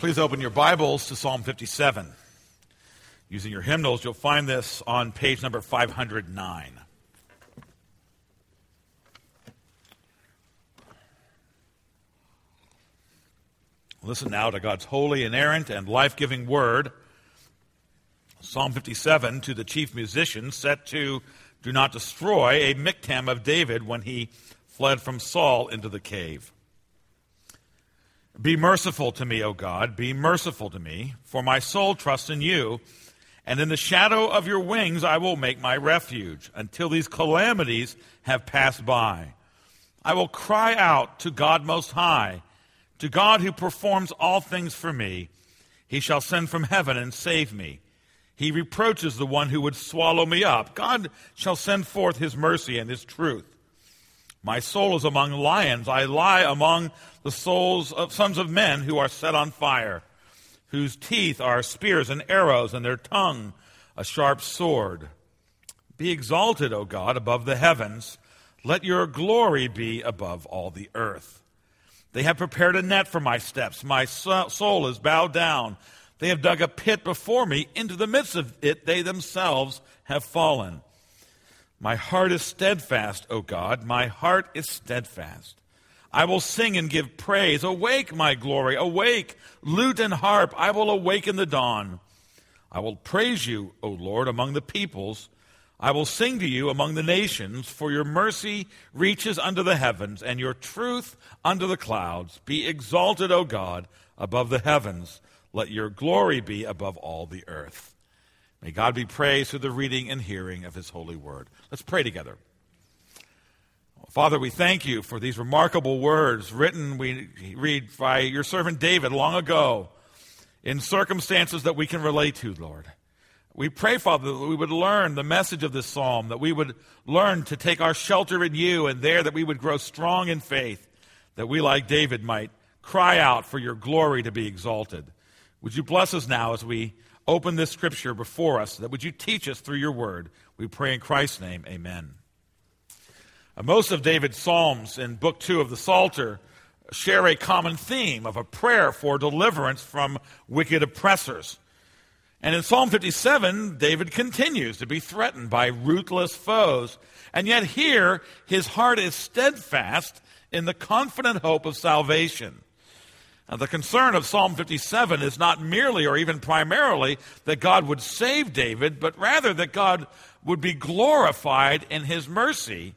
Please open your Bibles to Psalm 57. Using your hymnals, you'll find this on page number 509. Listen now to God's holy, inerrant, and life-giving word. Psalm 57 to the chief musician, set to "Do Not Destroy," a miktam of David when he fled from Saul into the cave. Be merciful to me, O God, be merciful to me, for my soul trusts in you, and in the shadow of your wings I will make my refuge, until these calamities have passed by. I will cry out to God Most High, to God who performs all things for me. He shall send from heaven and save me. He reproaches the one who would swallow me up. God shall send forth his mercy and his truth. My soul is among lions. I lie among the souls of sons of men who are set on fire, whose teeth are spears and arrows, and their tongue a sharp sword. Be exalted, O God, above the heavens. Let your glory be above all the earth. They have prepared a net for my steps. My soul is bowed down. They have dug a pit before me. Into the midst of it they themselves have fallen. My heart is steadfast, O God. My heart is steadfast. I will sing and give praise. Awake, my glory. Awake, lute and harp. I will awaken the dawn. I will praise you, O Lord, among the peoples. I will sing to you among the nations, for your mercy reaches unto the heavens, and your truth unto the clouds. Be exalted, O God, above the heavens. Let your glory be above all the earth. May God be praised through the reading and hearing of his holy word. Let's pray together. Father, we thank you for these remarkable words written, we read, by your servant David long ago in circumstances that we can relate to, Lord. We pray, Father, that we would learn the message of this psalm, that we would learn to take our shelter in you, and there that we would grow strong in faith, that we, like David, might cry out for your glory to be exalted. Would you bless us now as we open this scripture before us, that would you teach us through your word? We pray in Christ's name, amen. Most of David's psalms in Book 2 of the Psalter share a common theme of a prayer for deliverance from wicked oppressors. And in Psalm 57, David continues to be threatened by ruthless foes. And yet here, his heart is steadfast in the confident hope of salvation. Now, the concern of Psalm 57 is not merely or even primarily that God would save David, but rather that God would be glorified in his mercy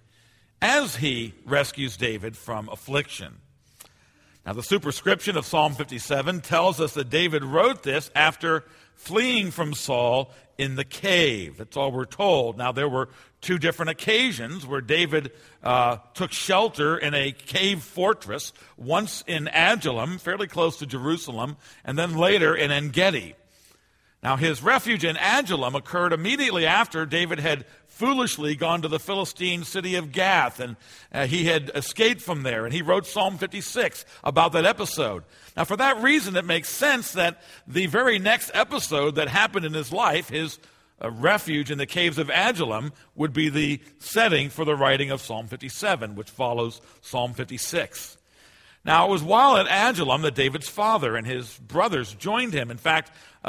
as he rescues David from affliction. Now, the superscription of Psalm 57 tells us that David wrote this after fleeing from Saul in the cave. That's all we're told. Now, there were two different occasions where David took shelter in a cave fortress, once in Adullam, fairly close to Jerusalem, and then later in En-Gedi. Now, his refuge in Adullam occurred immediately after David had foolishly gone to the Philistine city of Gath, and he had escaped from there, and he wrote Psalm 56 about that episode. Now, for that reason, it makes sense that the very next episode that happened in his life, his refuge in the caves of Adullam, would be the setting for the writing of Psalm 57, which follows Psalm 56. Now, it was while at Adullam that David's father and his brothers joined him. In fact,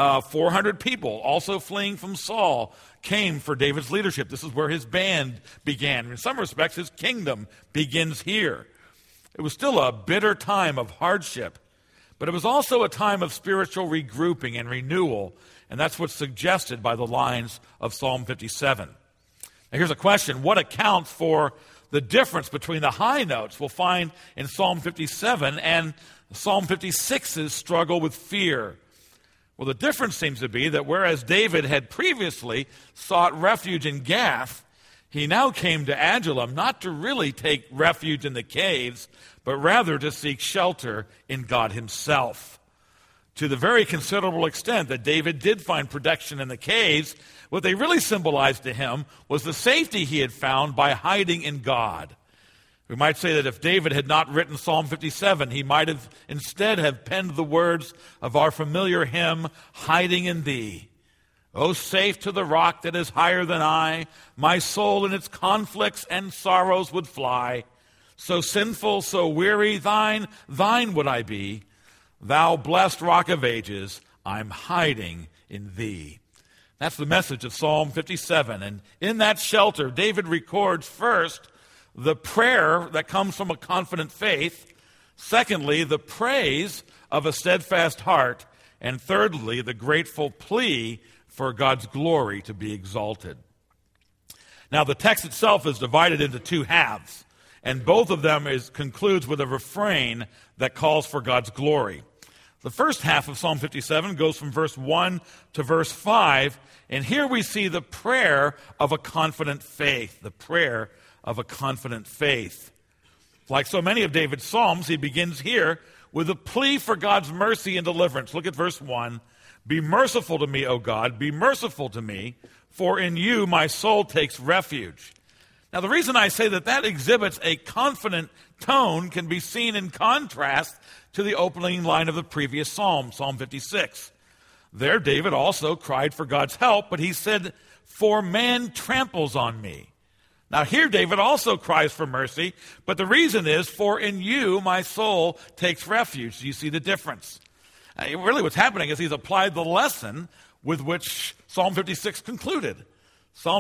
400 people, also fleeing from Saul, came for David's leadership. This is where his band began. In some respects, his kingdom begins here. It was still a bitter time of hardship, but it was also a time of spiritual regrouping and renewal, and that's what's suggested by the lines of Psalm 57. Now, here's a question. What accounts for the difference between the high notes we'll find in Psalm 57 and Psalm 56's struggle with fear? Well, the difference seems to be that whereas David had previously sought refuge in Gath, he now came to Adullam not to really take refuge in the caves, but rather to seek shelter in God himself. To the very considerable extent that David did find protection in the caves, what they really symbolized to him was the safety he had found by hiding in God. We might say that if David had not written Psalm 57, he might have instead have penned the words of our familiar hymn, "Hiding in Thee." "O safe to the rock that is higher than I, my soul in its conflicts and sorrows would fly. So sinful, so weary, thine would I be. Thou blessed rock of ages, I'm hiding in thee. That's the message of Psalm 57. And in that shelter, David records first the prayer that comes from a confident faith. Secondly, the praise of a steadfast heart. And thirdly, the grateful plea for God's glory to be exalted. Now, the text itself is divided into two halves, and both of them concludes with a refrain that calls for God's glory. The first half of Psalm 57 goes from verse 1 to verse 5, and here we see the prayer of a confident faith, the prayer of a confident faith. Like so many of David's psalms, he begins here with a plea for God's mercy and deliverance. Look at verse 1. Be merciful to me, O God, be merciful to me, for in you my soul takes refuge. Now, the reason I say that exhibits a confident tone can be seen in contrast to the opening line of the previous psalm, Psalm 56. There, David also cried for God's help, but he said, for man tramples on me. Now, here David also cries for mercy, but the reason is, for in you my soul takes refuge. Do you see the difference? Really what's happening is he's applied the lesson with which Psalm 56 concluded. Psalm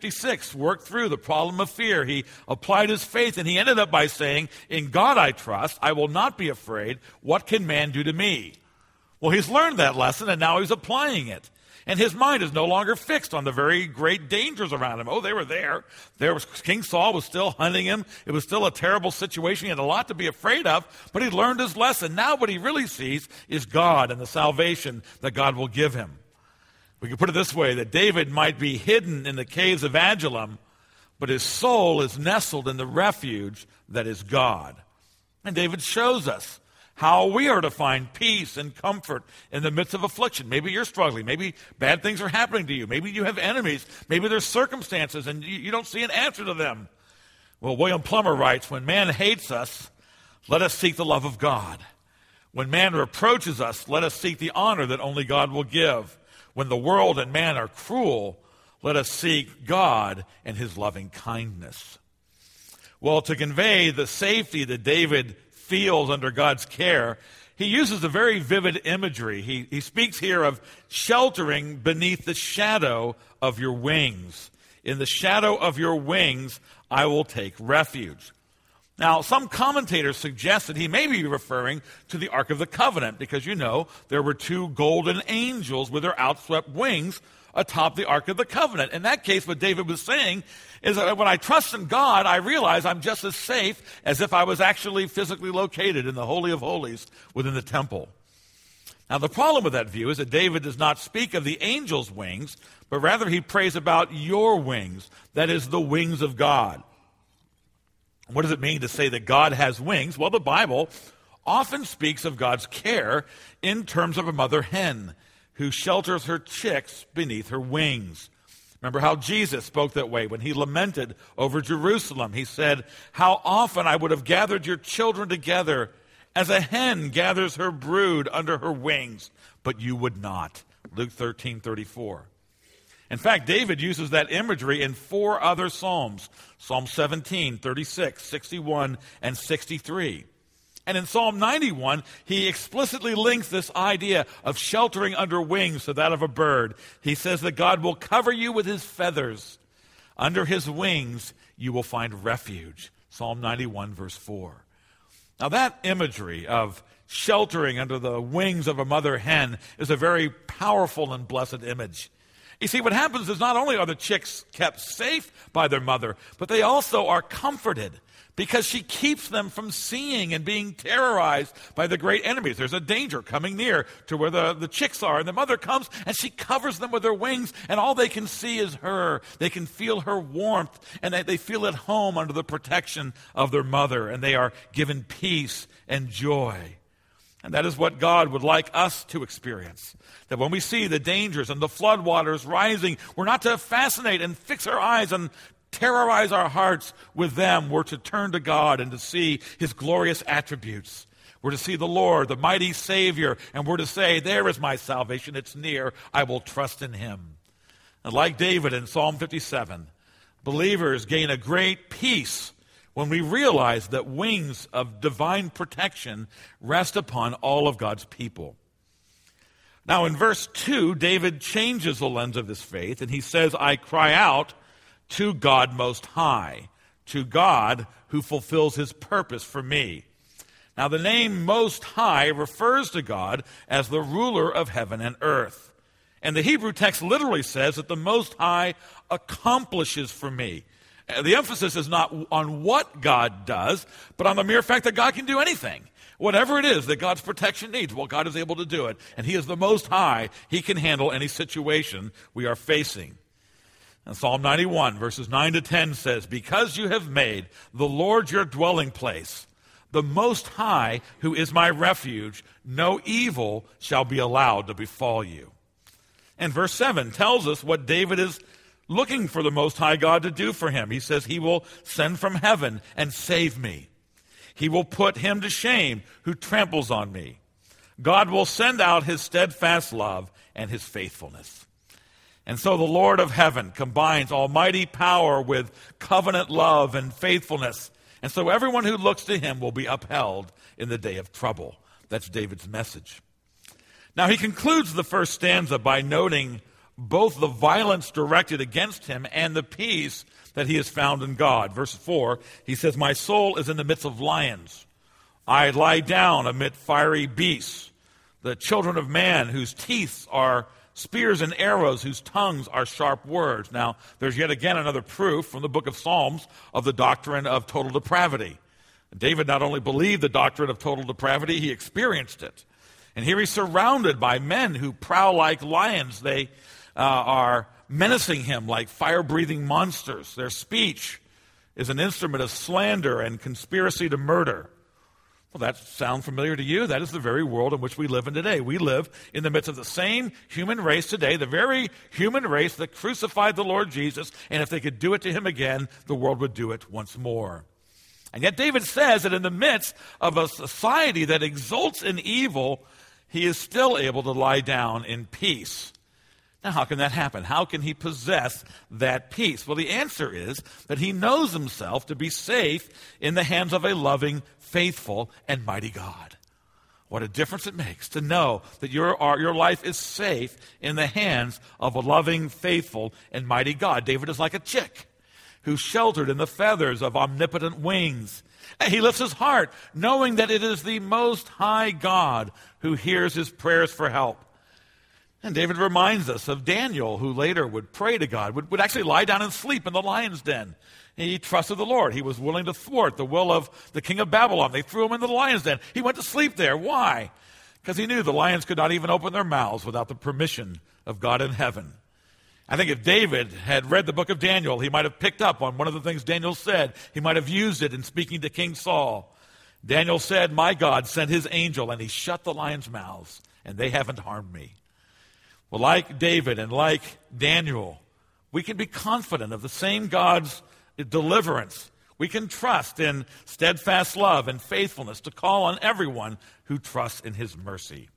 56 worked through the problem of fear. He applied his faith, and he ended up by saying, in God I trust, I will not be afraid. What can man do to me? Well, he's learned that lesson, and now he's applying it. And his mind is no longer fixed on the very great dangers around him. Oh, they were there. King Saul was still hunting him. It was still a terrible situation. He had a lot to be afraid of, but he learned his lesson. Now what he really sees is God and the salvation that God will give him. We can put it this way, that David might be hidden in the caves of Adullam, but his soul is nestled in the refuge that is God. And David shows us how we are to find peace and comfort in the midst of affliction. Maybe you're struggling. Maybe bad things are happening to you. Maybe you have enemies. Maybe there's circumstances and you don't see an answer to them. Well, William Plummer writes, when man hates us, let us seek the love of God. When man reproaches us, let us seek the honor that only God will give. When the world and man are cruel, let us seek God and his loving kindness. Well, to convey the safety that David feels under God's care, he uses a very vivid imagery. He speaks here of sheltering beneath the shadow of your wings. In the shadow of your wings, I will take refuge. Now, some commentators suggest that he may be referring to the Ark of the Covenant because, there were two golden angels with their outswept wings atop the Ark of the Covenant. In that case, what David was saying is that when I trust in God, I realize I'm just as safe as if I was actually physically located in the Holy of Holies within the temple. Now, the problem with that view is that David does not speak of the angels' wings, but rather he prays about your wings, that is, the wings of God. What does it mean to say that God has wings? Well, the Bible often speaks of God's care in terms of a mother hen who shelters her chicks beneath her wings. Remember how Jesus spoke that way when he lamented over Jerusalem. He said, how often I would have gathered your children together as a hen gathers her brood under her wings, but you would not. Luke 13:34. In fact, David uses that imagery in 4 other psalms, Psalm 17, 36, 61, and 63. And in Psalm 91, he explicitly links this idea of sheltering under wings to that of a bird. He says that God will cover you with his feathers. Under his wings, you will find refuge. Psalm 91, verse 4. Now that imagery of sheltering under the wings of a mother hen is a very powerful and blessed image. You see, what happens is not only are the chicks kept safe by their mother, but they also are comforted because she keeps them from seeing and being terrorized by the great enemies. There's a danger coming near to where the chicks are, and the mother comes and she covers them with her wings, and all they can see is her. They can feel her warmth, and they feel at home under the protection of their mother, and they are given peace and joy. And that is what God would like us to experience. That when we see the dangers and the floodwaters rising, we're not to fascinate and fix our eyes and terrorize our hearts with them. We're to turn to God and to see his glorious attributes. We're to see the Lord, the mighty Savior, and we're to say, there is my salvation, it's near, I will trust in him. And like David in Psalm 57, believers gain a great peace when we realize that wings of divine protection rest upon all of God's people. Now, in verse 2, David changes the lens of his faith, and he says, I cry out to God Most High, to God who fulfills his purpose for me. Now, the name Most High refers to God as the ruler of heaven and earth. And the Hebrew text literally says that the Most High accomplishes for me. The emphasis is not on what God does, but on the mere fact that God can do anything. Whatever it is that God's protection needs, well, God is able to do it. And he is the Most High. He can handle any situation we are facing. And Psalm 91, verses 9 to 10 says, because you have made the Lord your dwelling place, the Most High, who is my refuge, no evil shall be allowed to befall you. And verse 7 tells us what David is looking for the Most High God to do for him. He says, he will send from heaven and save me. He will put him to shame who tramples on me. God will send out his steadfast love and his faithfulness. And so the Lord of heaven combines almighty power with covenant love and faithfulness. And so everyone who looks to him will be upheld in the day of trouble. That's David's message. Now he concludes the first stanza by noting both the violence directed against him and the peace that he has found in God. Verse 4, he says, my soul is in the midst of lions. I lie down amid fiery beasts, the children of man whose teeth are spears and arrows, whose tongues are sharp words. Now, there's yet again another proof from the book of Psalms of the doctrine of total depravity. David not only believed the doctrine of total depravity, he experienced it. And here he's surrounded by men who prowl like lions. They are menacing him like fire-breathing monsters. Their speech is an instrument of slander and conspiracy to murder. Well, that sounds familiar to you? That is the very world in which we live in today. We live in the midst of the same human race today, the very human race that crucified the Lord Jesus, and if they could do it to him again, the world would do it once more. And yet David says that in the midst of a society that exults in evil, he is still able to lie down in peace. Now, how can that happen? How can he possess that peace? Well, the answer is that he knows himself to be safe in the hands of a loving, faithful, and mighty God. What a difference it makes to know that your life is safe in the hands of a loving, faithful, and mighty God. David is like a chick who's sheltered in the feathers of omnipotent wings. And he lifts his heart, knowing that it is the Most High God who hears his prayers for help. And David reminds us of Daniel, who later would pray to God, would actually lie down and sleep in the lion's den. He trusted the Lord. He was willing to thwart the will of the king of Babylon. They threw him in the lion's den. He went to sleep there. Why? Because he knew the lions could not even open their mouths without the permission of God in heaven. I think if David had read the book of Daniel, he might have picked up on one of the things Daniel said. He might have used it in speaking to King Saul. Daniel said, my God sent his angel, and he shut the lions' mouths, and they haven't harmed me. Well, like David and like Daniel, we can be confident of the same God's deliverance. We can trust in steadfast love and faithfulness to call on everyone who trusts in his mercy.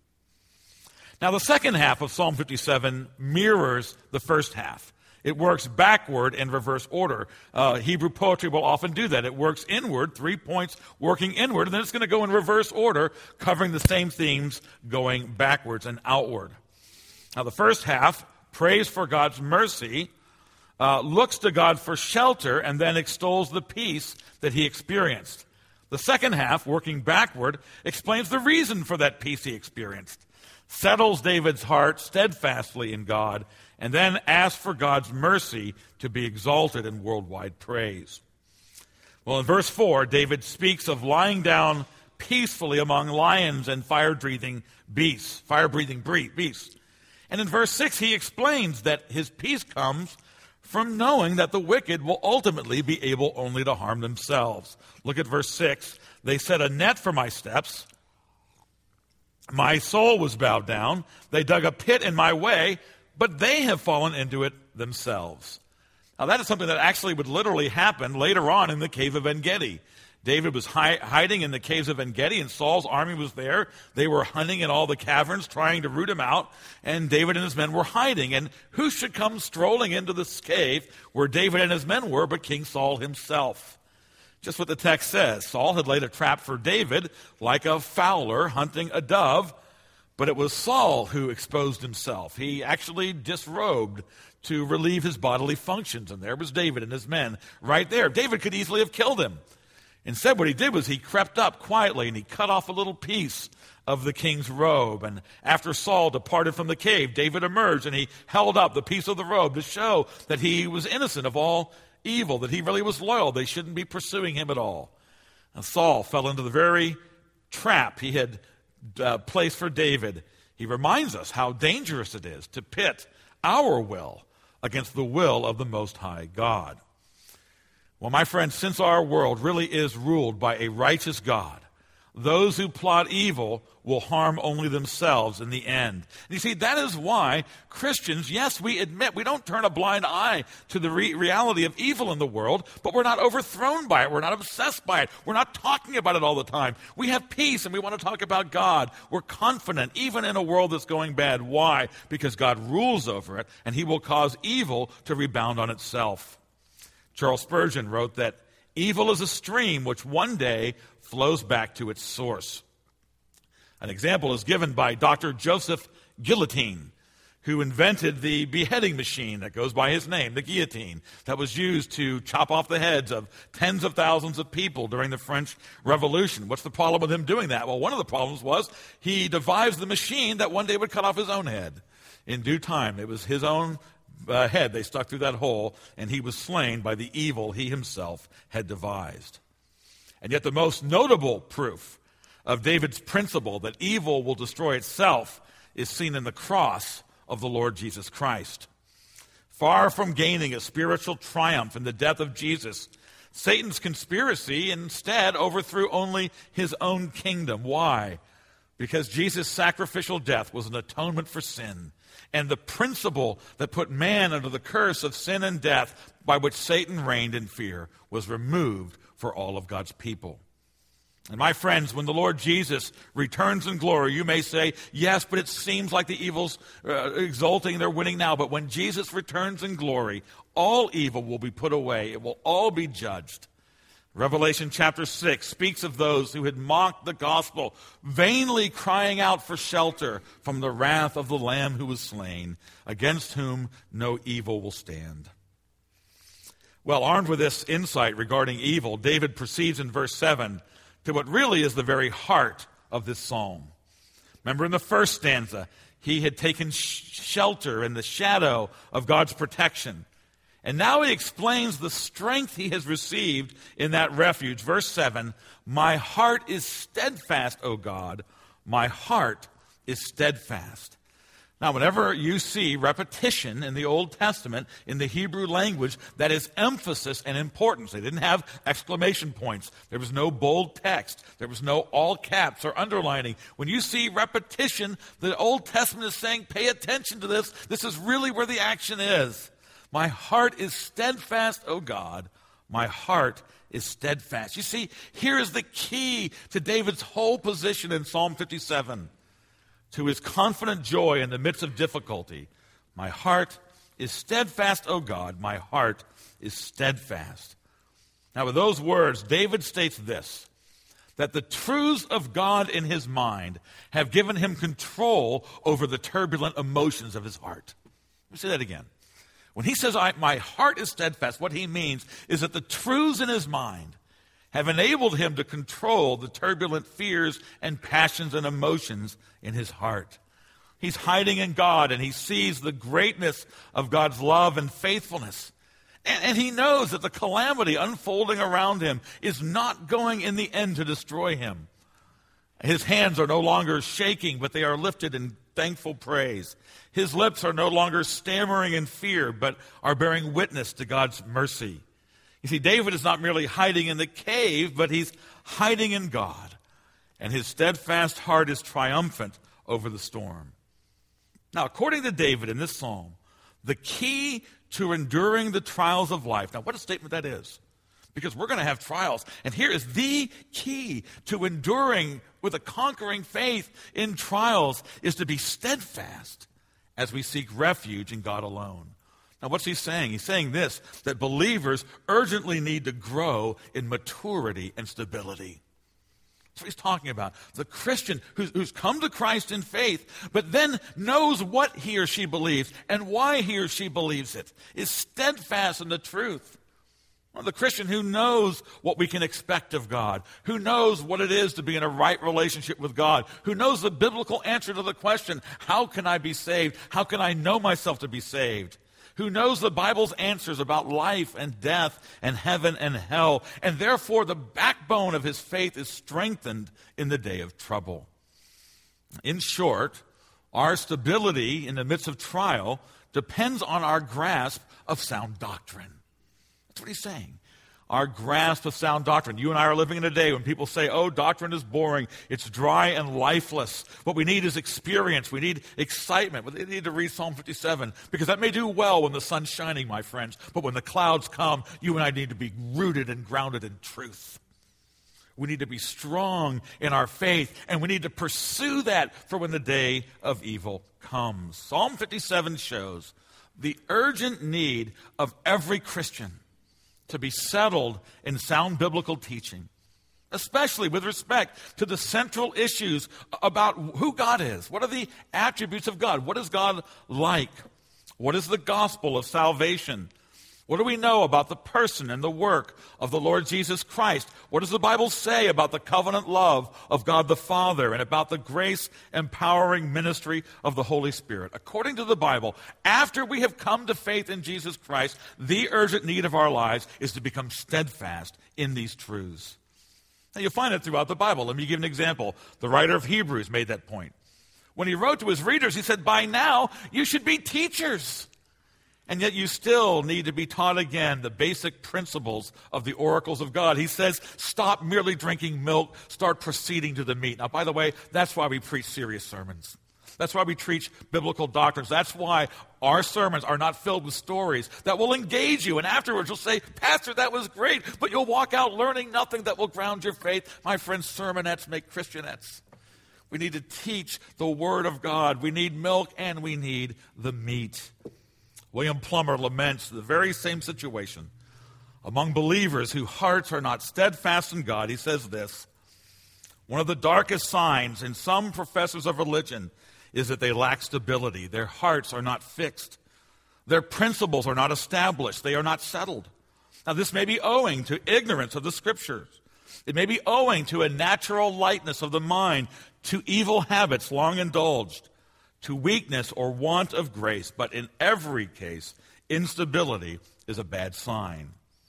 Now, the second half of Psalm 57 mirrors the first half. It works backward in reverse order. Hebrew poetry will often do that. It works inward, 3 points working inward, and then it's going to go in reverse order, covering the same themes going backwards and outward. Now, the first half, praise for God's mercy, looks to God for shelter and then extols the peace that he experienced. The second half, working backward, explains the reason for that peace he experienced, settles David's heart steadfastly in God, and then asks for God's mercy to be exalted in worldwide praise. Well, in verse 4, David speaks of lying down peacefully among lions and fire-breathing beasts. And in verse 6, he explains that his peace comes from knowing that the wicked will ultimately be able only to harm themselves. Look at verse 6. They set a net for my steps. My soul was bowed down. They dug a pit in my way, but they have fallen into it themselves. Now, that is something that actually would literally happen later on in the cave of En-Gedi. David was hiding in the caves of En-Gedi, and Saul's army was there. They were hunting in all the caverns, trying to root him out, and David and his men were hiding. And who should come strolling into this cave where David and his men were but King Saul himself? Just what the text says. Saul had laid a trap for David like a fowler hunting a dove, but it was Saul who exposed himself. He actually disrobed to relieve his bodily functions, and there was David and his men right there. David could easily have killed him. Instead, what he did was he crept up quietly and he cut off a little piece of the king's robe. And after Saul departed from the cave, David emerged and he held up the piece of the robe to show that he was innocent of all evil, that he really was loyal. They shouldn't be pursuing him at all. And Saul fell into the very trap he had placed for David. He reminds us how dangerous it is to pit our will against the will of the Most High God. Well, my friends, since our world really is ruled by a righteous God, those who plot evil will harm only themselves in the end. And you see, that is why Christians, yes, we admit we don't turn a blind eye to the reality of evil in the world, but we're not overthrown by it. We're not obsessed by it. We're not talking about it all the time. We have peace and we want to talk about God. We're confident even in a world that's going bad. Why? Because God rules over it and he will cause evil to rebound on itself. Charles Spurgeon wrote that evil is a stream which one day flows back to its source. An example is given by Dr. Joseph Guillotine, who invented the beheading machine that goes by his name, the guillotine, that was used to chop off the heads of tens of thousands of people during the French Revolution. What's the problem with him doing that? Well, one of the problems was he devised the machine that one day would cut off his own head. In due time, it was his own head they stuck through that hole, and he was slain by the evil he himself had devised. And yet the most notable proof of David's principle that evil will destroy itself is seen in the cross of the Lord Jesus Christ. Far from gaining a spiritual triumph in the death of Jesus, Satan's conspiracy instead overthrew only his own kingdom. Why? Because Jesus' sacrificial death was an atonement for sin, and the principle that put man under the curse of sin and death by which Satan reigned in fear was removed for all of God's people. And my friends, when the Lord Jesus returns in glory, you may say, yes, but it seems like the evil's exulting, they're winning now. But when Jesus returns in glory, all evil will be put away. It will all be judged. Revelation chapter 6 speaks of those who had mocked the gospel, vainly crying out for shelter from the wrath of the Lamb who was slain, against whom no evil will stand. Well, armed with this insight regarding evil, David proceeds in verse 7 to what really is the very heart of this psalm. Remember in the first stanza, he had taken shelter in the shadow of God's protection. And now he explains the strength he has received in that refuge. Verse 7, my heart is steadfast, O God. My heart is steadfast. Now, whenever you see repetition in the Old Testament, in the Hebrew language, that is emphasis and importance. They didn't have exclamation points. There was no bold text. There was no all caps or underlining. When you see repetition, the Old Testament is saying, pay attention to this. This is really where the action is. My heart is steadfast, O God. My heart is steadfast. You see, here is the key to David's whole position in Psalm 57. To his confident joy in the midst of difficulty. My heart is steadfast, O God. My heart is steadfast. Now, with those words, David states this, that the truths of God in his mind have given him control over the turbulent emotions of his heart. Let me say that again. When he says, my heart is steadfast, what he means is that the truths in his mind have enabled him to control the turbulent fears and passions and emotions in his heart. He's hiding in God, and he sees the greatness of God's love and faithfulness. And he knows that the calamity unfolding around him is not going in the end to destroy him. His hands are no longer shaking, but they are lifted in thankful praise. His lips are no longer stammering in fear, but are bearing witness to God's mercy. You see, David is not merely hiding in the cave, but he's hiding in God. And his steadfast heart is triumphant over the storm. Now, according to David in this psalm, the key to enduring the trials of life. Now, what a statement that is. Because we're going to have trials. And here is the key to enduring with a conquering faith in trials is to be steadfast as we seek refuge in God alone. Now, what's he saying? He's saying this, that believers urgently need to grow in maturity and stability. That's what he's talking about. The Christian who's come to Christ in faith, but then knows what he or she believes and why he or she believes it, is steadfast in the truth. Well, the Christian who knows what we can expect of God, who knows what it is to be in a right relationship with God, who knows the biblical answer to the question, how can I be saved? How can I know myself to be saved? Who knows the Bible's answers about life and death and heaven and hell, and therefore the backbone of his faith is strengthened in the day of trouble. In short, our stability in the midst of trial depends on our grasp of sound doctrine. That's what he's saying. Our grasp of sound doctrine. You and I are living in a day when people say, oh, doctrine is boring. It's dry and lifeless. What we need is experience. We need excitement. We need to read Psalm 57 because that may do well when the sun's shining, my friends. But when the clouds come, you and I need to be rooted and grounded in truth. We need to be strong in our faith, and we need to pursue that for when the day of evil comes. Psalm 57 shows the urgent need of every Christian to be settled in sound biblical teaching, especially with respect to the central issues about who God is. What are the attributes of God? What is God like? What is the gospel of salvation? What do we know about the person and the work of the Lord Jesus Christ? What does the Bible say about the covenant love of God the Father and about the grace-empowering ministry of the Holy Spirit? According to the Bible, after we have come to faith in Jesus Christ, the urgent need of our lives is to become steadfast in these truths. Now, you'll find it throughout the Bible. Let me give an example. The writer of Hebrews made that point. When he wrote to his readers, he said, by now you should be teachers. And yet you still need to be taught again the basic principles of the oracles of God. He says, stop merely drinking milk, start proceeding to the meat. Now, by the way, that's why we preach serious sermons. That's why we teach biblical doctrines. That's why our sermons are not filled with stories that will engage you. And afterwards you'll say, Pastor, that was great, but you'll walk out learning nothing that will ground your faith. My friends, sermonettes make Christianettes. We need to teach the Word of God. We need milk and we need the meat. William Plummer laments the very same situation among believers whose hearts are not steadfast in God. He says this, one of the darkest signs in some professors of religion is that they lack stability. Their hearts are not fixed. Their principles are not established. They are not settled. Now, this may be owing to ignorance of the Scriptures. It may be owing to a natural lightness of the mind, to evil habits long indulged, to weakness or want of grace, but in every case, instability is a bad sign.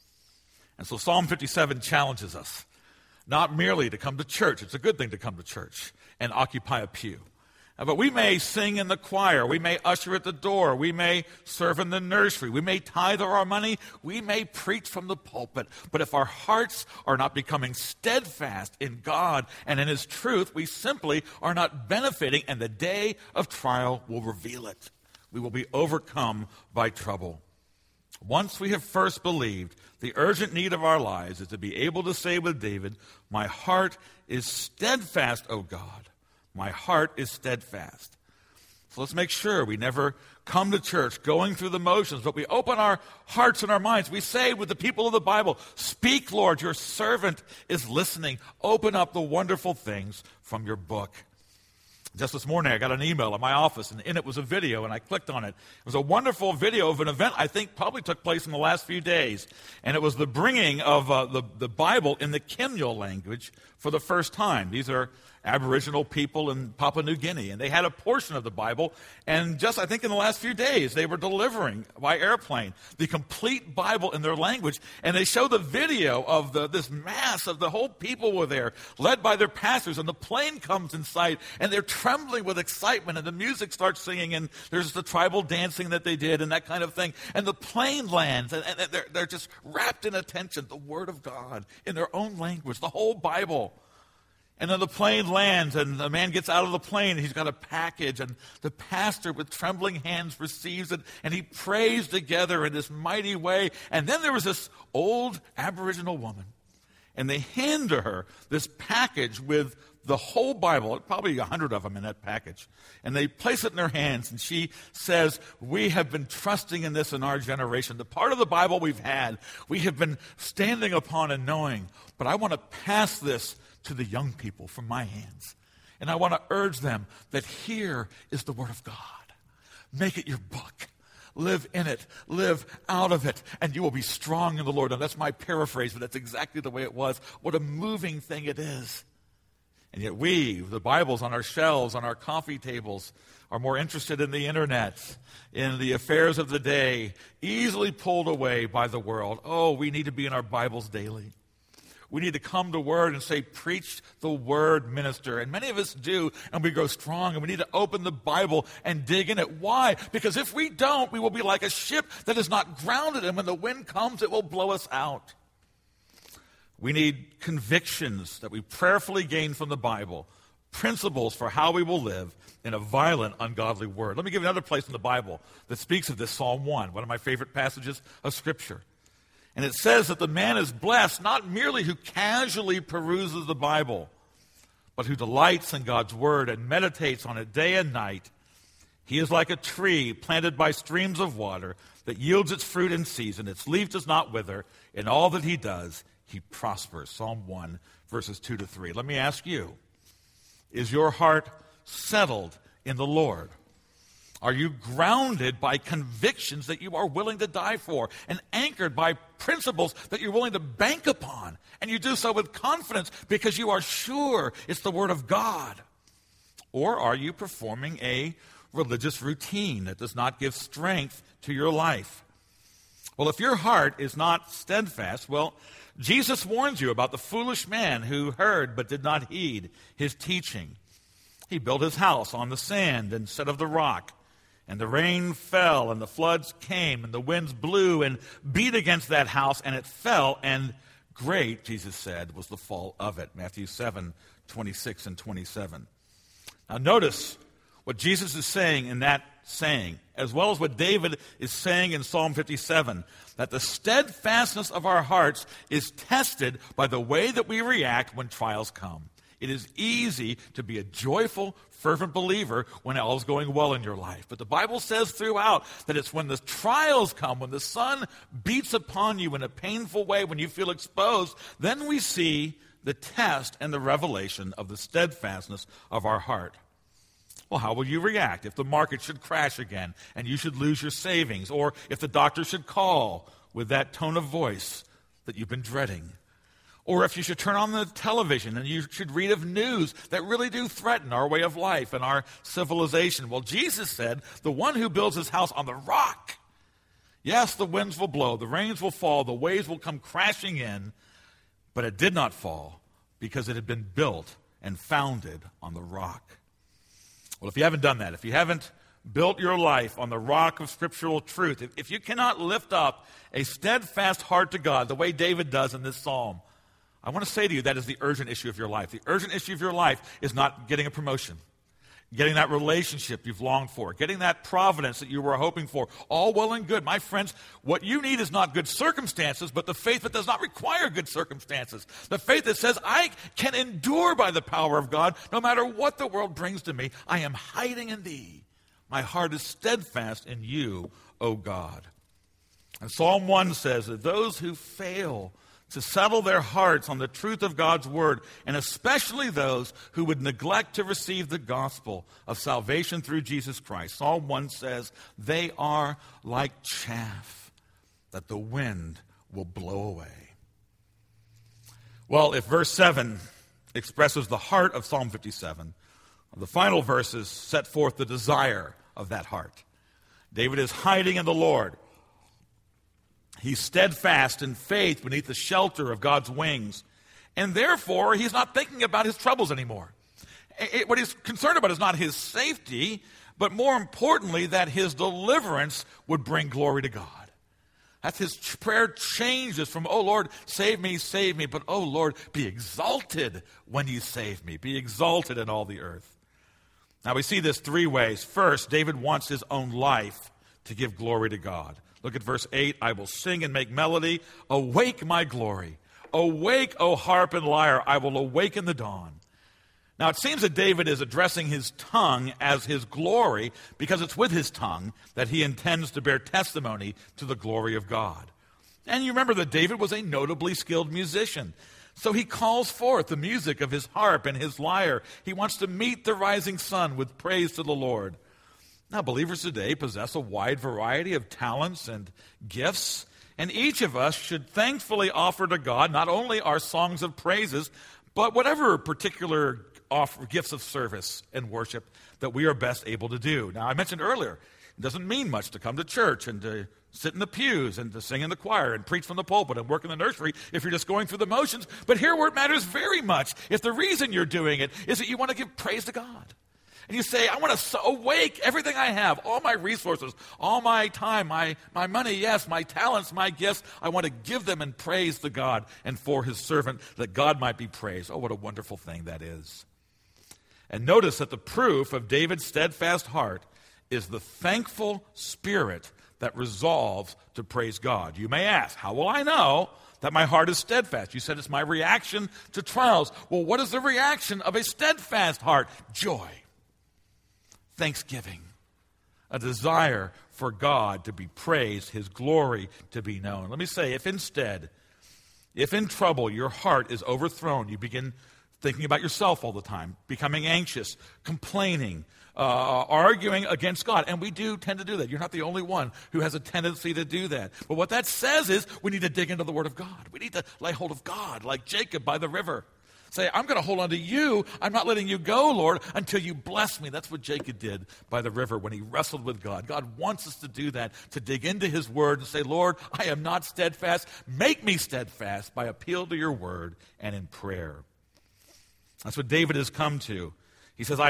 And so Psalm 57 challenges us not merely to come to church. It's a good thing to come to church and occupy a pew. But we may sing in the choir, we may usher at the door, we may serve in the nursery, we may tithe our money, we may preach from the pulpit. But if our hearts are not becoming steadfast in God and in His truth, we simply are not benefiting, and the day of trial will reveal it. We will be overcome by trouble. Once we have first believed, the urgent need of our lives is to be able to say with David, my heart is steadfast, O God. My heart is steadfast. So let's make sure we never come to church going through the motions, but we open our hearts and our minds. We say with the people of the Bible, speak, Lord, your servant is listening. Open up the wonderful things from your book. Just this morning, I got an email at my office, and in it was a video, and I clicked on it. It was a wonderful video of an event I think probably took place in the last few days, and it was the bringing of the Bible in the Kimyel language for the first time. These are Aboriginal people in Papua New Guinea, and they had a portion of the Bible, and just I think in the last few days they were delivering by airplane the complete Bible in their language, and they show the video of this mass of the whole people were there, led by their pastors, and the plane comes in sight, and they're trembling with excitement, and the music starts singing, and there's the tribal dancing that they did, and that kind of thing, and the plane lands, and they're just wrapped in attention, the Word of God, in their own language, the whole Bible. And then the plane lands, and the man gets out of the plane, and he's got a package, and the pastor with trembling hands receives it, and he prays together in this mighty way. And then there was this old Aboriginal woman, and they hand to her this package with the whole Bible, probably 100 of them in that package, and they place it in their hands, and she says, we have been trusting in this in our generation. The part of the Bible we've had, we have been standing upon and knowing, but I want to pass this to the young people from my hands. And I want to urge them that here is the Word of God. Make it your book. Live in it. Live out of it. And you will be strong in the Lord. Now, that's my paraphrase, but that's exactly the way it was. What a moving thing it is. And yet we, the Bibles on our shelves, on our coffee tables, are more interested in the internet, in the affairs of the day, easily pulled away by the world. Oh, we need to be in our Bibles daily. We need to come to Word and say, preach the Word, minister. And many of us do, and we grow strong, and we need to open the Bible and dig in it. Why? Because if we don't, we will be like a ship that is not grounded, and when the wind comes, it will blow us out. We need convictions that we prayerfully gain from the Bible, principles for how we will live in a violent, ungodly world. Let me give you another place in the Bible that speaks of this, Psalm 1, one of my favorite passages of Scripture. And it says that the man is blessed not merely who casually peruses the Bible, but who delights in God's Word and meditates on it day and night. He is like a tree planted by streams of water that yields its fruit in season. Its leaf does not wither. In all that he does, he prospers. Psalm 1, verses 2 to 3. Let me ask you, is your heart settled in the Lord? Are you grounded by convictions that you are willing to die for and anchored by principles that you're willing to bank upon? And you do so with confidence because you are sure it's the Word of God. Or are you performing a religious routine that does not give strength to your life? Well, if your heart is not steadfast, well, Jesus warns you about the foolish man who heard but did not heed his teaching. He built his house on the sand instead of the rock. And the rain fell, and the floods came, and the winds blew and beat against that house, and it fell, and great, Jesus said, was the fall of it. Matthew 7, 26 and 27. Now notice what Jesus is saying in that saying, as well as what David is saying in Psalm 57, that the steadfastness of our hearts is tested by the way that we react when trials come. It is easy to be a joyful, fervent believer when all is going well in your life. But the Bible says throughout that it's when the trials come, when the sun beats upon you in a painful way, when you feel exposed, then we see the test and the revelation of the steadfastness of our heart. Well, how will you react if the market should crash again and you should lose your savings, or if the doctor should call with that tone of voice that you've been dreading? Or if you should turn on the television and you should read of news that really do threaten our way of life and our civilization. Well, Jesus said, the one who builds his house on the rock, yes, the winds will blow, the rains will fall, the waves will come crashing in, but it did not fall because it had been built and founded on the rock. Well, if you haven't done that, if you haven't built your life on the rock of scriptural truth, if you cannot lift up a steadfast heart to God the way David does in this psalm, I want to say to you that is the urgent issue of your life. The urgent issue of your life is not getting a promotion, getting that relationship you've longed for, getting that providence that you were hoping for. All well and good. My friends, what you need is not good circumstances, but the faith that does not require good circumstances. The faith that says, I can endure by the power of God no matter what the world brings to me. I am hiding in thee. My heart is steadfast in you, O God. And Psalm 1 says that those who fail to settle their hearts on the truth of God's word, and especially those who would neglect to receive the gospel of salvation through Jesus Christ. Psalm 1 says, they are like chaff that the wind will blow away. Well, if verse 7 expresses the heart of Psalm 57, the final verses set forth the desire of that heart. David is hiding in the Lord. He's steadfast in faith beneath the shelter of God's wings. And therefore, he's not thinking about his troubles anymore. What he's concerned about is not his safety, but more importantly, that his deliverance would bring glory to God. That's his prayer changes from, oh Lord, save me, but oh Lord, be exalted when you save me. Be exalted in all the earth. Now we see this three ways. First, David wants his own life to give glory to God. Look at verse 8. I will sing and make melody. Awake, my glory. Awake, O harp and lyre. I will awaken the dawn. Now, it seems that David is addressing his tongue as his glory because it's with his tongue that he intends to bear testimony to the glory of God. And you remember that David was a notably skilled musician. So he calls forth the music of his harp and his lyre. He wants to meet the rising sun with praise to the Lord. Now, believers today possess a wide variety of talents and gifts, and each of us should thankfully offer to God not only our songs of praises, but whatever particular gifts of service and worship that we are best able to do. Now, I mentioned earlier, it doesn't mean much to come to church and to sit in the pews and to sing in the choir and preach from the pulpit and work in the nursery if you're just going through the motions. But here where it matters very much, if the reason you're doing it is that you want to give praise to God. And you say, I want to awake everything I have, all my resources, all my time, my money, yes, my talents, my gifts. I want to give them in praise to God and for his servant, that God might be praised. Oh, what a wonderful thing that is. And notice that the proof of David's steadfast heart is the thankful spirit that resolves to praise God. You may ask, how will I know that my heart is steadfast? You said it's my reaction to trials. Well, what is the reaction of a steadfast heart? Joy, thanksgiving, a desire for God to be praised, his glory to be known. Let me say, if in trouble your heart is overthrown, you begin thinking about yourself all the time, becoming anxious, complaining, arguing against God. And we do tend to do that. You're not the only one who has a tendency to do that. But what that says is we need to dig into the Word of God. We need to lay hold of God like Jacob by the river. Say, I'm going to hold on to you. I'm not letting you go, Lord, until you bless me. That's what Jacob did by the river when he wrestled with God. God wants us to do that, to dig into his Word and say, Lord, I am not steadfast. Make me steadfast by appeal to your Word and in prayer. That's what David has come to. He says,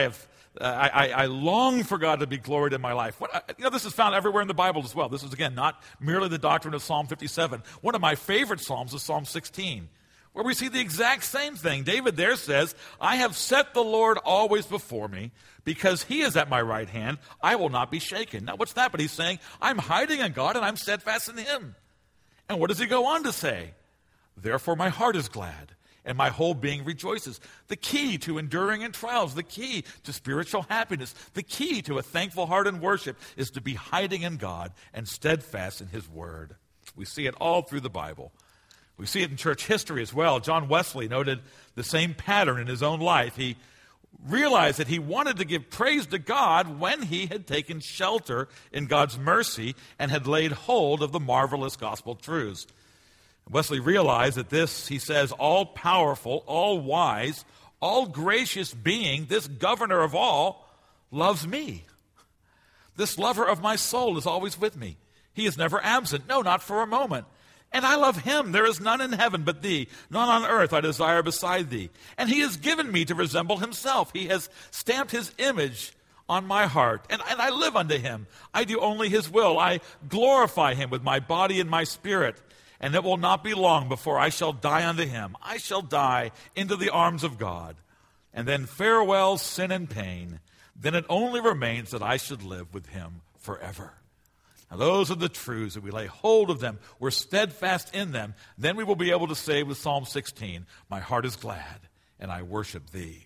I long for God to be gloried in my life. This is found everywhere in the Bible as well. This is, again, not merely the doctrine of Psalm 57. One of my favorite Psalms is Psalm 16, where we see the exact same thing. David there says, I have set the Lord always before me. Because he is at my right hand, I will not be shaken. Now, what's that? But he's saying, I'm hiding in God and I'm steadfast in him. And what does he go on to say? Therefore my heart is glad, and my whole being rejoices. The key to enduring in trials, the key to spiritual happiness, the key to a thankful heart in worship is to be hiding in God and steadfast in his word. We see it all through the Bible. We see it in church history as well. John Wesley noted the same pattern in his own life. He realized that he wanted to give praise to God when he had taken shelter in God's mercy and had laid hold of the marvelous gospel truths. Wesley realized that this, he says, all-powerful, all-wise, all-gracious being, this governor of all, loves me. This lover of my soul is always with me. He is never absent, no, not for a moment. And I love him. There is none in heaven but thee. None on earth I desire beside thee. And he has given me to resemble himself. He has stamped his image on my heart, and I live unto him. I do only his will. I glorify him with my body and my spirit. And it will not be long before I shall die unto him. I shall die into the arms of God. And then farewell sin and pain. Then it only remains that I should live with him forever. Now those are the truths, that we lay hold of them. We're steadfast in them. Then we will be able to say with Psalm 16, my heart is glad and I worship thee.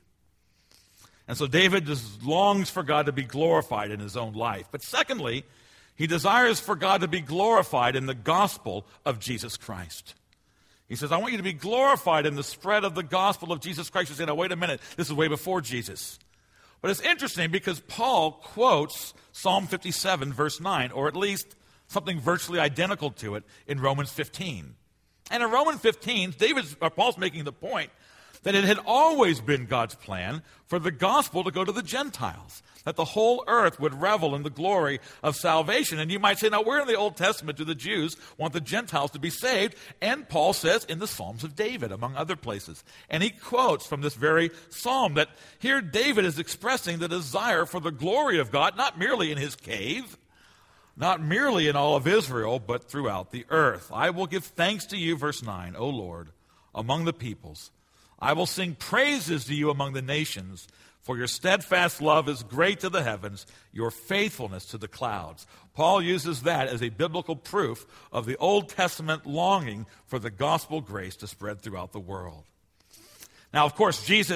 And so David just longs for God to be glorified in his own life. But secondly, he desires for God to be glorified in the gospel of Jesus Christ. He says, I want you to be glorified in the spread of the gospel of Jesus Christ. You say, now wait a minute, this is way before Jesus. But it's interesting because Paul quotes Psalm 57, verse 9, or at least something virtually identical to it in Romans 15. And in Romans 15, Paul's making the point that it had always been God's plan for the gospel to go to the Gentiles, that the whole earth would revel in the glory of salvation. And you might say, now where in the Old Testament do the Jews want the Gentiles to be saved? And Paul says in the Psalms of David, among other places. And he quotes from this very psalm that here David is expressing the desire for the glory of God, not merely in his cave, not merely in all of Israel, but throughout the earth. I will give thanks to you, verse 9, O Lord, among the peoples. I will sing praises to you among the nations, for your steadfast love is great to the heavens, your faithfulness to the clouds. Paul uses that as a biblical proof of the Old Testament longing for the gospel grace to spread throughout the world. Now, of course, Jesus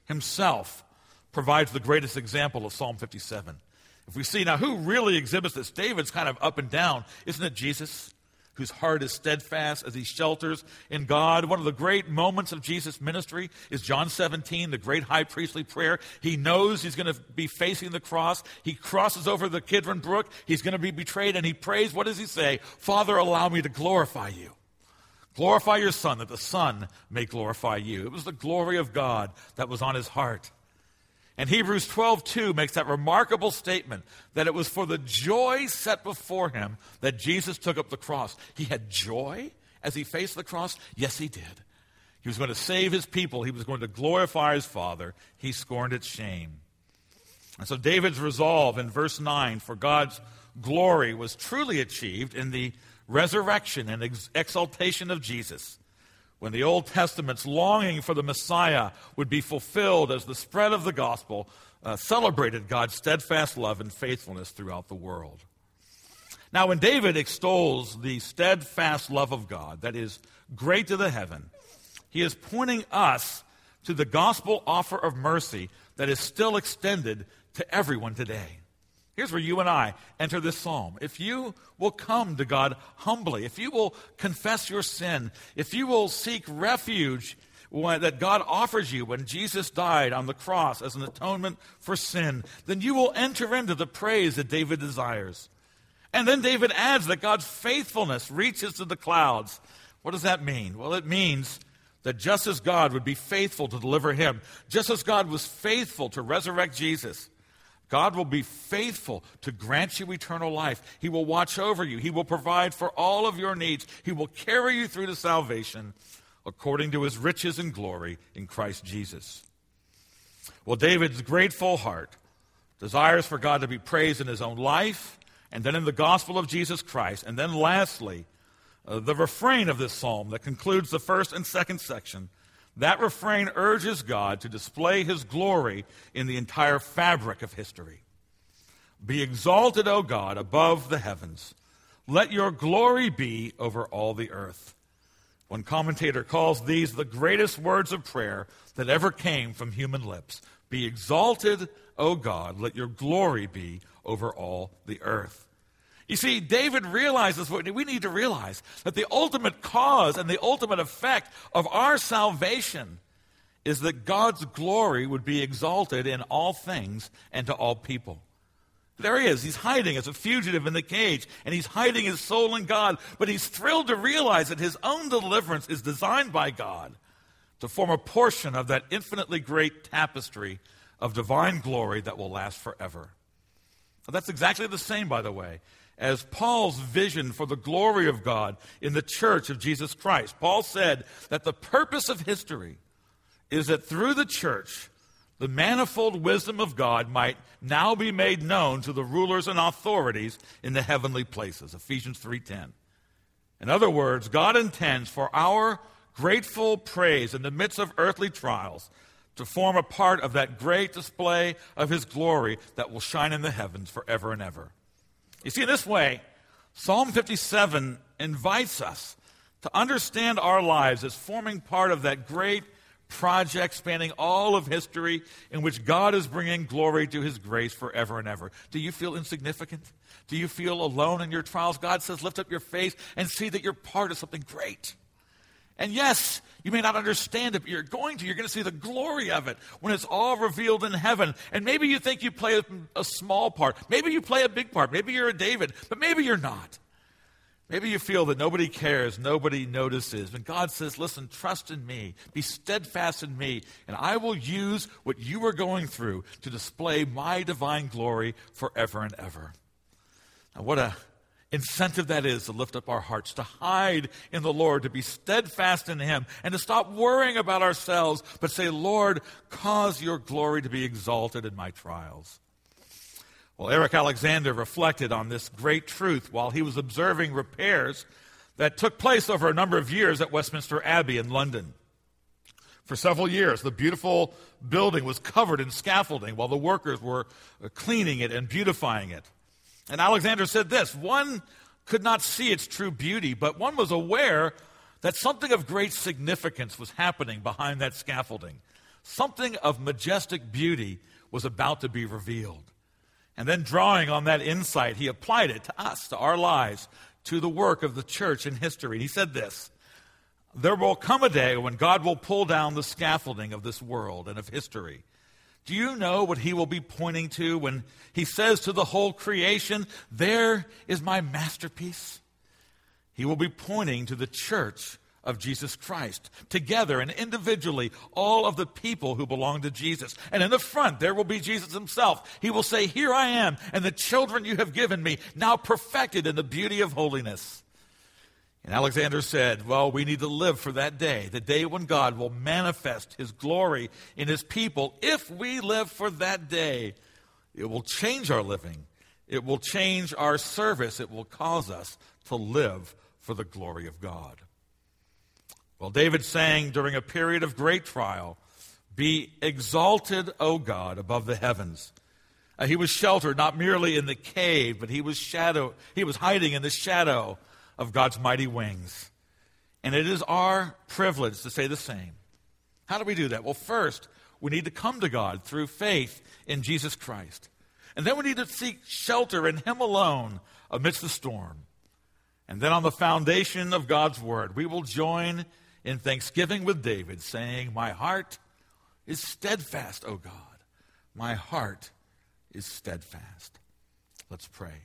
himself provides the greatest example of Psalm 57. If we see now who really exhibits this, David's kind of up and down. Isn't it Jesus, whose heart is steadfast as he shelters in God? One of the great moments of Jesus' ministry is John 17, the great high priestly prayer. He knows he's going to be facing the cross. He crosses over the Kidron Brook. He's going to be betrayed, and he prays. What does he say? Father, allow me to glorify you. Glorify your Son, that the Son may glorify you. It was the glory of God that was on his heart. And Hebrews 12:2 makes that remarkable statement that it was for the joy set before him that Jesus took up the cross. He had joy as he faced the cross? Yes, he did. He was going to save his people. He was going to glorify his Father. He scorned its shame. And so David's resolve in verse 9 for God's glory was truly achieved in the resurrection and exaltation of Jesus, when the Old Testament's longing for the Messiah would be fulfilled as the spread of the gospel celebrated God's steadfast love and faithfulness throughout the world. Now, when David extols the steadfast love of God that is great to the heaven, he is pointing us to the gospel offer of mercy that is still extended to everyone today. Here's where you and I enter this psalm. If you will come to God humbly, if you will confess your sin, if you will seek refuge that God offers you when Jesus died on the cross as an atonement for sin, then you will enter into the praise that David desires. And then David adds that God's faithfulness reaches to the clouds. What does that mean? Well, it means that just as God would be faithful to deliver him, just as God was faithful to resurrect Jesus, God will be faithful to grant you eternal life. He will watch over you. He will provide for all of your needs. He will carry you through to salvation according to his riches and glory in Christ Jesus. Well, David's grateful heart desires for God to be praised in his own life and then in the gospel of Jesus Christ. And then lastly, the refrain of this psalm that concludes the first and second section. That refrain urges God to display his glory in the entire fabric of history. Be exalted, O God, above the heavens. Let your glory be over all the earth. One commentator calls these the greatest words of prayer that ever came from human lips. Be exalted, O God, let your glory be over all the earth. You see, David realizes what we need to realize, that the ultimate cause and the ultimate effect of our salvation is that God's glory would be exalted in all things and to all people. There he is. He's hiding as a fugitive in the cage, and he's hiding his soul in God, but he's thrilled to realize that his own deliverance is designed by God to form a portion of that infinitely great tapestry of divine glory that will last forever. Now, that's exactly the same, by the way, as Paul's vision for the glory of God in the church of Jesus Christ. Paul said that the purpose of history is that through the church, the manifold wisdom of God might now be made known to the rulers and authorities in the heavenly places. Ephesians 3:10. In other words, God intends for our grateful praise in the midst of earthly trials to form a part of that great display of his glory that will shine in the heavens forever and ever. You see, in this way, Psalm 57 invites us to understand our lives as forming part of that great project spanning all of history in which God is bringing glory to his grace forever and ever. Do you feel insignificant? Do you feel alone in your trials? God says, lift up your face and see that you're part of something great. And yes, you may not understand it, but you're going to see the glory of it when it's all revealed in heaven. And maybe you think you play a small part. Maybe you play a big part. Maybe you're a David, but maybe you're not. Maybe you feel that nobody cares, nobody notices. And God says, listen, trust in me, be steadfast in me, and I will use what you are going through to display my divine glory forever and ever. Now, what a incentive that is to lift up our hearts, to hide in the Lord, to be steadfast in him, and to stop worrying about ourselves, but say, Lord, cause your glory to be exalted in my trials. Well, Eric Alexander reflected on this great truth while he was observing repairs that took place over a number of years at Westminster Abbey in London. For several years, the beautiful building was covered in scaffolding while the workers were cleaning it and beautifying it. And Alexander said this: one could not see its true beauty, but one was aware that something of great significance was happening behind that scaffolding. something of majestic beauty was about to be revealed. And then drawing on that insight, he applied it to us, to our lives, to the work of the church in history. And he said this: there will come a day when God will pull down the scaffolding of this world and of history. Do you know what he will be pointing to when he says to the whole creation, there is my masterpiece? He will be pointing to the church of Jesus Christ, together and individually, all of the people who belong to Jesus. And in the front, there will be Jesus himself. He will say, here I am, and the children you have given me, now perfected in the beauty of holiness. And Alexander said, well, we need to live for that day, the day when God will manifest his glory in his people. If we live for that day, it will change our living. It will change our service. It will cause us to live for the glory of God. Well, David sang during a period of great trial, be exalted, O God, above the heavens. He was sheltered not merely in the cave, but he was hiding in the shadow of God's mighty wings. And it is our privilege to say the same. How do we do that? Well, first, we need to come to God through faith in Jesus Christ. And then we need to seek shelter in him alone amidst the storm. And then on the foundation of God's word, we will join in thanksgiving with David, saying, my heart is steadfast, O God. My heart is steadfast. Let's pray.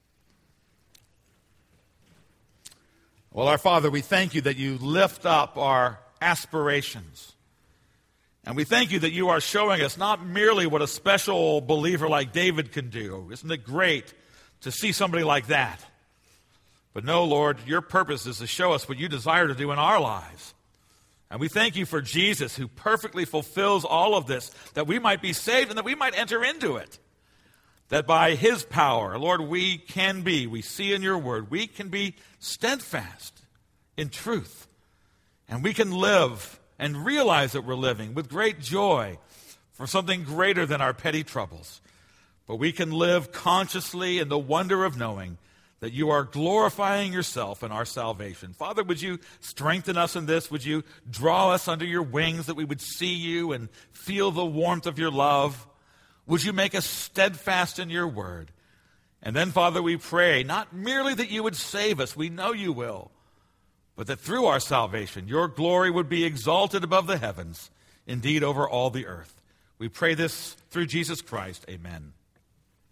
Well, our Father, we thank you that you lift up our aspirations. And we thank you that you are showing us not merely what a special believer like David can do. Isn't it great to see somebody like that? But no, Lord, your purpose is to show us what you desire to do in our lives. And we thank you for Jesus, who perfectly fulfills all of this, that we might be saved and that we might enter into it. That by his power, Lord, we see in your word, we can be steadfast in truth. And we can live and realize that we're living with great joy for something greater than our petty troubles. But we can live consciously in the wonder of knowing that you are glorifying yourself in our salvation. Father, would you strengthen us in this? Would you draw us under your wings that we would see you and feel the warmth of your love? Would you make us steadfast in your word? And then, Father, we pray not merely that you would save us, we know you will, but that through our salvation, your glory would be exalted above the heavens, indeed over all the earth. We pray this through Jesus Christ. Amen.